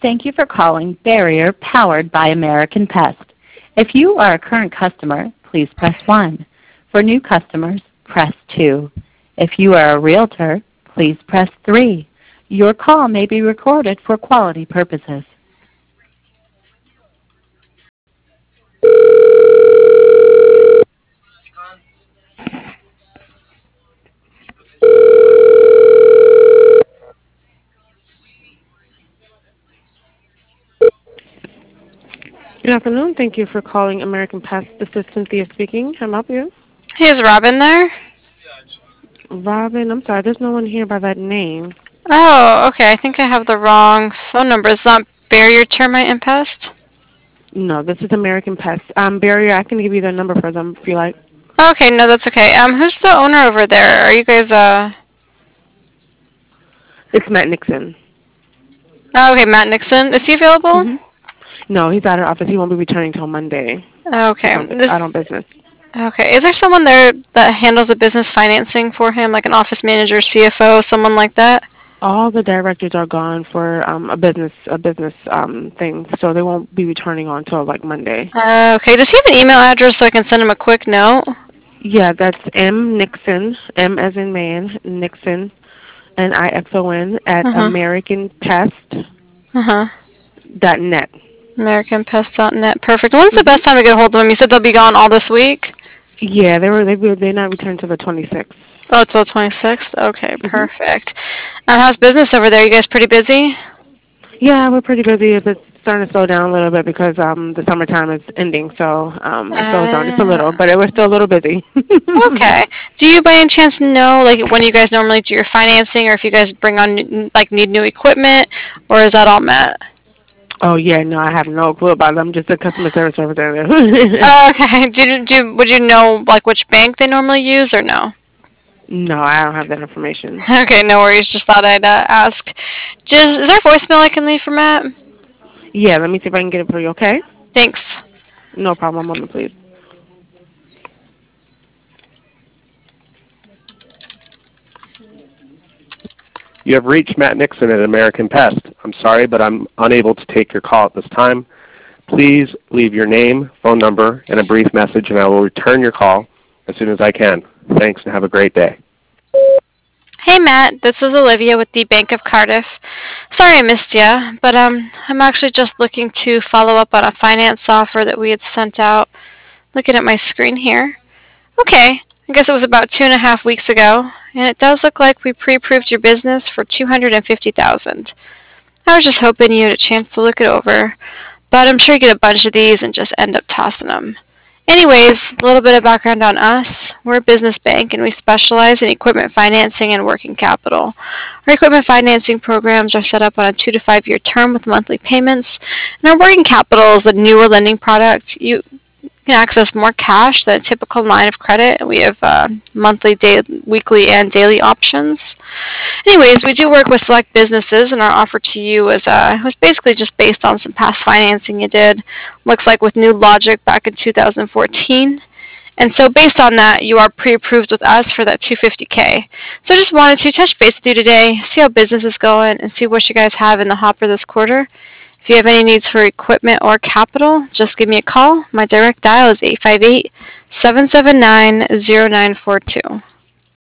Thank you for calling Barrier powered by American Pest. If you are a current customer, please press 1. For new customers, press 2. If you are a realtor, please press 3. Your call may be recorded for quality purposes. Good afternoon. Thank you for calling American Pest. This is Cynthia speaking. Can I help you? Hey, is Robin there? Robin, I'm sorry. There's no one here by that name. Oh, okay. I think I have the wrong phone number. It's not Barrier Termite and Pest? No, this is American Pest. Barrier, I can give you the number for them if you like. Okay, no, that's okay. Who's the owner over there? Are you guys, It's Matt Nixon. Oh, okay, Matt Nixon. Is he available? No, he's out of office. He won't be returning until Monday. Okay. Out on business. Okay. Is there someone there that handles the business financing for him, like an office manager, CFO, someone like that? All the directors are gone for a business thing, so they won't be returning on until like Monday. Okay. Does he have an email address so I can send him a quick note? Yeah, that's M Nixon, M as in man, Nixon, Nixon at AmericanPest.net. AmericanPest.net. Perfect. When's the best time to get a hold of them? You said they'll be gone all this week? Yeah, they're not returned till the 26th. Oh, till 26th? Okay, perfect. How's business over there? You guys pretty busy? Yeah, we're pretty busy. It's starting to slow down a little bit because the summertime is ending, so it slows down just a little, but we're still a little busy. Okay. Do you by any chance know, like, when you guys normally do your financing, or if you guys bring on, like, need new equipment, or is that all met? Oh, yeah, no, I have no clue about them. I'm just a customer service representative. Okay. Would you know, like, which bank they normally use, or no? No, I don't have that information. Okay, no worries. Just thought I'd ask. Is there a voicemail I can leave for Matt? Yeah, let me see if I can get it for you, okay? Thanks. No problem. One moment, please. You have reached Matt Nixon at American Pest. I'm sorry, but I'm unable to take your call at this time. Please leave your name, phone number, and a brief message, and I will return your call as soon as I can. Thanks, and have a great day. Hey, Matt. This is Olivia with the Bank of Cardiff. Sorry I missed you, but I'm actually just looking to follow up on a finance offer that we had sent out. Looking at my screen here. Okay. I guess it was about 2.5 weeks ago, and it does look like we pre-approved your business for $250,000. I was just hoping you had a chance to look it over, but I'm sure you get a bunch of these and just end up tossing them. Anyways, a little bit of background on us. We're a business bank, and we specialize in equipment financing and working capital. Our equipment financing programs are set up on a 2 to 5 year term with monthly payments, and our working capital is a newer lending product. You can access more cash than a typical line of credit. We have monthly, weekly, and daily options. Anyways, we do work with select businesses, and our offer to you was basically just based on some past financing you did. Looks like with New Logic back in 2014. And so based on that, you are pre-approved with us for that $250K. So I just wanted to touch base with you today, see how business is going, and see what you guys have in the hopper this quarter. If you have any needs for equipment or capital, just give me a call. My direct dial is 858-779-0942.